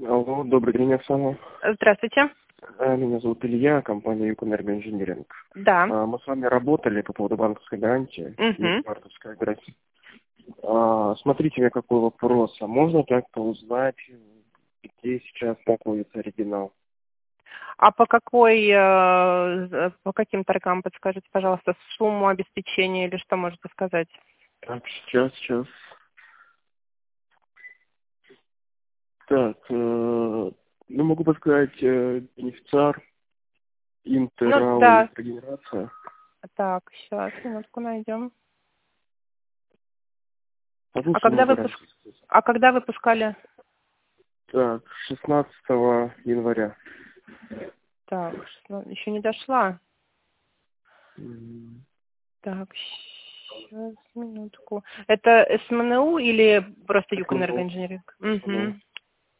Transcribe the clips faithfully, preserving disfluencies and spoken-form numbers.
Алло, добрый день, Оксана. Здравствуйте. Э, Меня зовут Илья, компания Юкэнергоинжиниринг. Да. А, Мы с вами работали по поводу банковской гарантии, Угу. мартовская гарантия. А, Смотрите, у меня какой вопрос. А можно как-то узнать, где сейчас находится оригинал? А по какой, э, по каким торгам подскажите, пожалуйста, сумму обеспечения или что можете сказать? Так, сейчас, сейчас. Так, э, ну могу подсказать, э, бенефициар, Ну интерал, да. электрогенерация. Так, сейчас, минутку найдем. Одну А сумму когда вы пуск... гарантии. а когда выпускали? Так, шестнадцатого января. Так, ну, еще не дошла. М, Так, сейчас, минутку. Это СМНУ или просто СМНУ. Юкэнергоинжиниринг? СМНУ. Угу.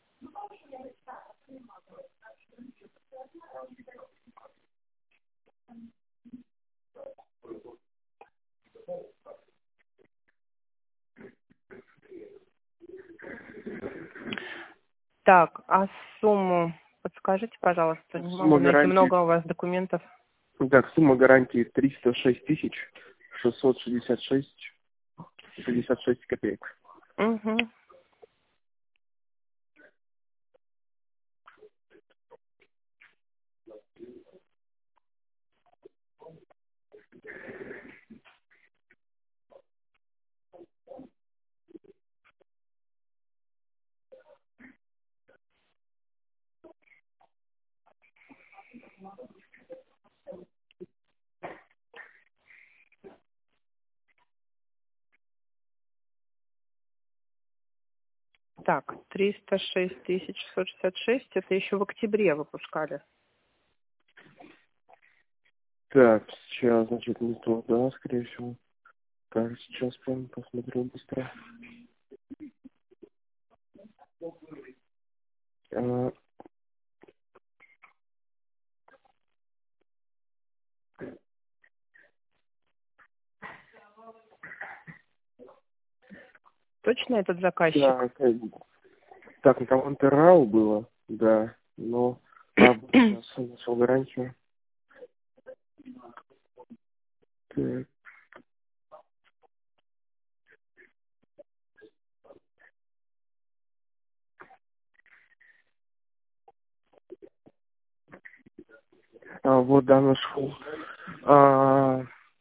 Так, а сумму подскажите, пожалуйста, не могу Сумма найти, гарантии, много у вас документов. так, сумма гарантии триста шесть тысяч шестьсот шестьдесят шесть шестьдесят шесть копеек. Угу. Так, триста шесть тысяч шестьсот шестьдесят шесть, это еще в октябре выпускали. Так, сейчас, значит, не то, да, скорее всего. Так, сейчас прям посмотрю быстро. А, Точно этот заказчик? так, э, так, ну там интерал было, да, но а, вот сейчас нашел гарантию. Так, а, вот, да, нашел. А,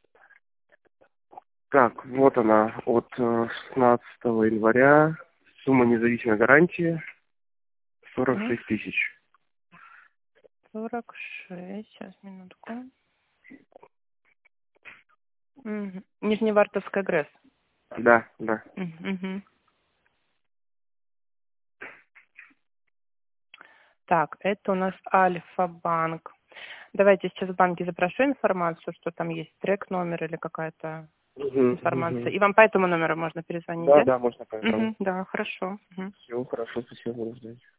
так, вот она, от э, шестнадцатого января, сумма независимой гарантии сорок Мгм. шесть тысяч. сорок шесть, сейчас, минутку. Мгм. Нижневартовская ГРЭС. Да, да. Мгм. Так, это у нас Альфа-банк. Давайте сейчас в банке запрошу информацию, что там есть трек-номер или какая-то Угу, информация. угу. И вам по этому номеру можно перезвонить, Да, да? да, можно поэтому. Угу, да, хорошо. Мгм. Все, хорошо, спасибо, буду ждать.